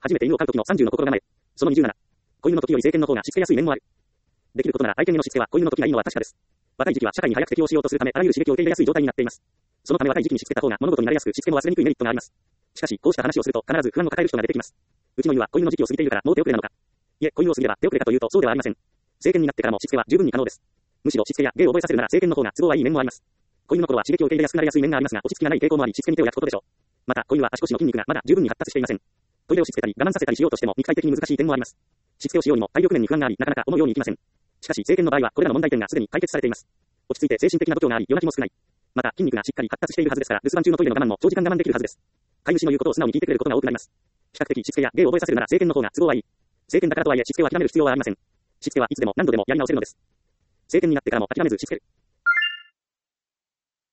初めて犬を飼う時の30の心構え。その27。子犬の時より成犬の方がしつけやすい面もある。できることなら愛犬へのしつけは子犬の時がいいのは確かです。若い時期は社会に早く適応しようとするためあらゆる刺激を受け入れやすい状態になっています。そのため若い時期にしつけた方が物事になれやすくしつけも忘れにくいメリットがあります。しかし、こうした話をすると必ず不安を抱える人が出てきます。うちの犬は子犬の時期を過ぎているからもう手遅れなのか。いえ、子犬を過ぎれば手遅れかというとそうではありません。成犬になってからもしつけは十分に可能です。むしろしつけや芸を覚えさせるなら成犬の方が都合はいい面もあります。子犬の頃は刺激を受け入れやすくなりやすい面がありますが、落ち着きがない傾向もあり、しつけに手を焼くことでしょう。また、子犬は足腰の筋肉がまだ十分に発達していません。トイレをしつけたり我慢させたりしようとしても肉体的に難しい点もあります。しつけをしようにも体力面に不安があり、なかなか思うようにいきません。しかし、成犬の場合はこれらの問題点がすでに解決されています。落ち着いて精神的な度胸があり、夜泣きも少ない。また、筋肉がしっかり発達しているはずですから、留守番中のトイレの我慢も長時間我慢できるはずです。飼い主の言うことを素直に聞いてくれることが多くなります。比較的しつけや芸を覚えさせるなら成犬の方が都合はいい。成犬だからとはいえしつけを諦める必要はありません。しつけはいつでも何度でもやり直せるのです。成犬になってからも諦めずしつける。